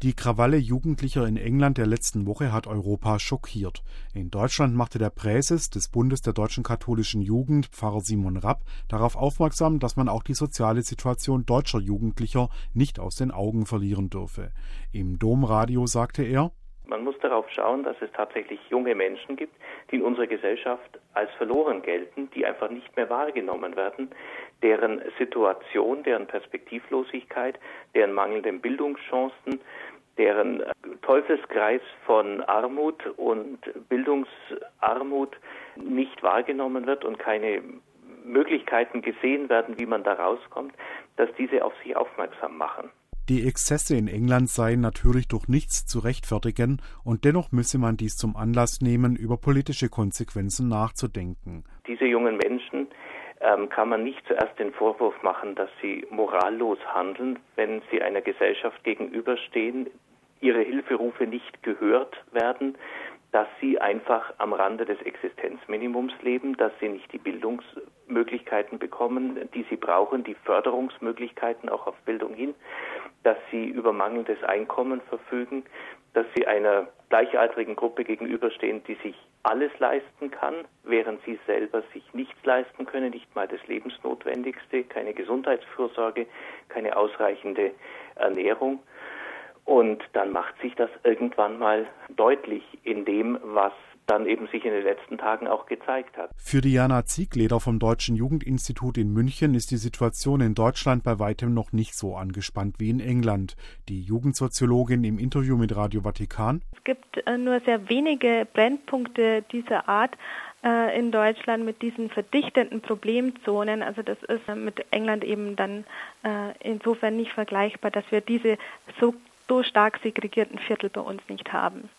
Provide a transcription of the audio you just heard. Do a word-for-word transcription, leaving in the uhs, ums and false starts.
Die Krawalle Jugendlicher in England der letzten Woche hat Europa schockiert. In Deutschland machte der Präses des Bundes der deutschen katholischen Jugend, Pfarrer Simon Rapp, darauf aufmerksam, dass man auch die soziale Situation deutscher Jugendlicher nicht aus den Augen verlieren dürfe. Im Domradio sagte er: Man muss darauf schauen, dass es tatsächlich junge Menschen gibt, die in unserer Gesellschaft als verloren gelten, die einfach nicht mehr wahrgenommen werden, deren Situation, deren Perspektivlosigkeit, deren mangelnden Bildungschancen, deren Teufelskreis von Armut und Bildungsarmut nicht wahrgenommen wird und keine Möglichkeiten gesehen werden, wie man da rauskommt, dass diese auf sich aufmerksam machen. Die Exzesse in England seien natürlich durch nichts zu rechtfertigen und dennoch müsse man dies zum Anlass nehmen, über politische Konsequenzen nachzudenken. Diese jungen Menschen ähm, kann man nicht zuerst den Vorwurf machen, dass sie morallos handeln, wenn sie einer Gesellschaft gegenüberstehen, ihre Hilferufe nicht gehört werden, dass sie einfach am Rande des Existenzminimums leben, dass sie nicht die Bildungsmöglichkeiten bekommen, die sie brauchen, die Förderungsmöglichkeiten auch auf Bildung hin, dass sie über mangelndes Einkommen verfügen, dass sie einer gleichaltrigen Gruppe gegenüberstehen, die sich alles leisten kann, während sie selber sich nichts leisten können, nicht mal das Lebensnotwendigste, keine Gesundheitsfürsorge, keine ausreichende Ernährung. Und dann macht sich das irgendwann mal deutlich in dem, was dann eben sich in den letzten Tagen auch gezeigt hat. Für Diana Ziegleder vom Deutschen Jugendinstitut in München ist die Situation in Deutschland bei weitem noch nicht so angespannt wie in England. Die Jugendsoziologin im Interview mit Radio Vatikan: Es gibt äh, nur sehr wenige Brennpunkte dieser Art äh, in Deutschland mit diesen verdichteten Problemzonen. Also das ist äh, mit England eben dann äh, insofern nicht vergleichbar, dass wir diese so so stark segregierten Viertel bei uns nicht haben.